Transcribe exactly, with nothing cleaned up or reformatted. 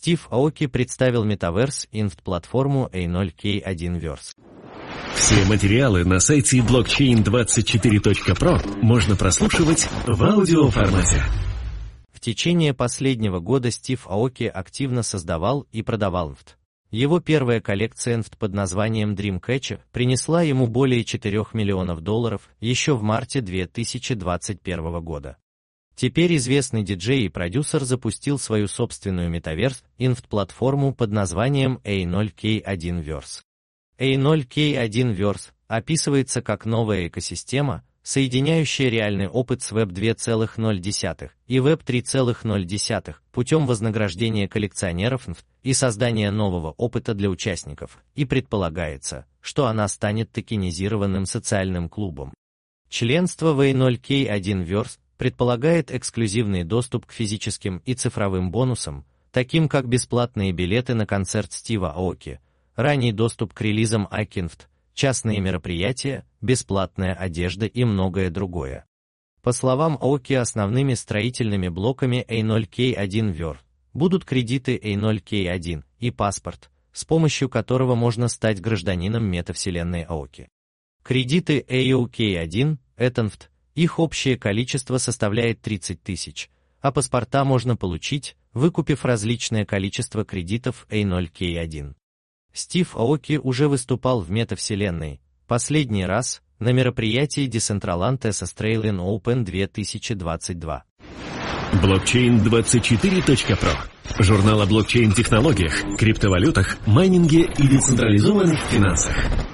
Стив Аоки представил Metaverse Inft-платформу эй ноль кей один Verse. Все материалы на сайте блокчейн двадцать четыре точка про можно прослушивать в аудиоформате. В течение последнего года Стив Аоки активно создавал и продавал эн эф ти. Его первая коллекция эн эф ти под названием Dreamcatcher принесла ему более четырёх миллионов долларов еще в марте две тысячи двадцать первого года. Теперь известный диджей и продюсер запустил свою собственную Metaverse Inft-платформу под названием эй ноль кей один Verse. эй ноль кей один Verse описывается как новая экосистема, соединяющая реальный опыт с веб два ноль и веб три ноль путем вознаграждения коллекционеров эн эф ти и создания нового опыта для участников, и предполагается, что она станет токенизированным социальным клубом. Членство в эй ноль кей один Verse предполагает эксклюзивный доступ к физическим и цифровым бонусам, таким как бесплатные билеты на концерт Стива Аоки, ранний доступ к релизам Аоки эн эф ти, частные мероприятия, бесплатная одежда и многое другое. По словам Аоки, основными строительными блоками эй ноль кей один Verse будут кредиты эй ноль кей один и паспорт, с помощью которого можно стать гражданином метавселенной Аоки. Кредиты эй ноль кей один — это эн эф ти, их общее количество составляет тридцать тысяч, а паспорта можно получить, выкупив различное количество кредитов эй ноль кей один. Стив Аоки уже выступал в метавселенной, последний раз на мероприятии Decentraland Australian Open две тысячи двадцать два. блокчейн двадцать четыре точка про. Журнал о блокчейн-технологиях, криптовалютах, майнинге и децентрализованных финансах.